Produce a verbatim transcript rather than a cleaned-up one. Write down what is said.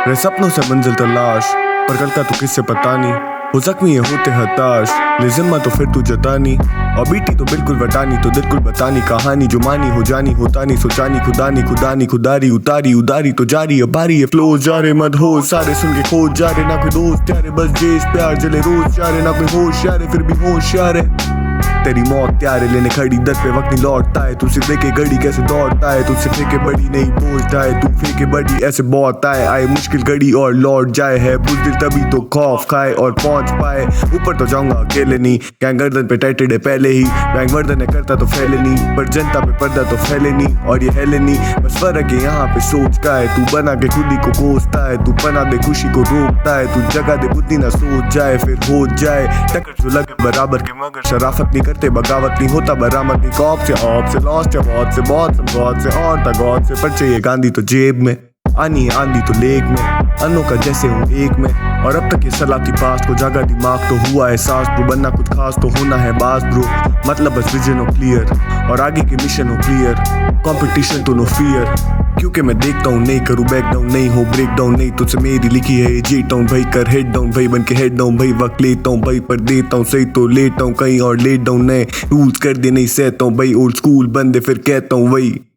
रहे सपनों से मंजिल तलाश, पर कल का तो किससे पता नहीं। हो जख्मी ये होते हताश, ले जिम्मा तो फिर तू जतानी। और बीटी तो बिल्कुल वटानी, तो दिल कुल बतानी कहानी जो मानी हो जानी होता नहीं सोचानी। खुदानी खुदानी खुदारी उतारी उदारी तो जारी अब बारी है फ्लो जा रे मत हो सारे सुन के खोज जा रे। ना कोई दोस्त यारे बस जेस प्यार जले रोज यारे, ना कोई होश यारे फिर भी होश यारे। तेरी मौत त्यारे लेने खड़ी दर पे वक्त नहीं लौटता है। तू सिर्फ देखे घड़ी कैसे दौड़ता है, तू सिर्फ फेंके बड़ी नहीं बोझता है। तू फेंके बड़ी ऐसे बहुत आए आए मुश्किल घड़ी और लौट जाए। है बुज़दिल तभी तो खौफ खाए और पहुंच पाए। ऊपर तो जाऊंगा अकेले नहीं, गैंग गर्दन पे टाइटेड है पहले ही। बैंक वर्दन है करता तो फैले नहीं, पर जनता पे पर्दा तो फैले नहीं और ये हिले नहीं। बस फर्क है यहाँ पे सोच का है, तू बना के खुद ही को कोसता है। तू बना दे खुशी को रोकता है, तू जगा दे बुद्धि ना सोच जाए फिर हो जाए टक्कर जो लगे बराबर के। मगर शराफत नहीं करते बगावत नहीं होता बरामद नहीं। कॉप से ऑप से लॉस्ट है बहुत से बहुत से गॉड से और तक गॉड से। पर चाहिए गांधी तो जेब में, आनी है आंधी तो लेक में। अन्नों का जैसे हूँ एक में, और अब तक ये सलाती पास्ट को जागा दिमाग तो हुआ एहसास ब्रो। बनना कुछ खास तो होना है बास ब्रो, मतलब बस विजन हो क्लियर और आगे के मिशन हो क्लियर। कंपटीशन तो नो फियर, क्योंकि मैं देखता हूँ नहीं करूँ बैक डाउन, नहीं हो ब्रेक डाउन। नहीं तुझसे मेरी लिखी है ये जी टाउन भाई, कर हेड डाउन भाई बन के हेड डाउन भाई। वक्त लेता हूँ भाई पर देता हूँ सही तो लेता हूँ कहीं और लेट डाउन। नए रूल्स कर दे नहीं सहता हूँ भाई, ओल्ड स्कूल बंदे फिर कहता हूँ वही।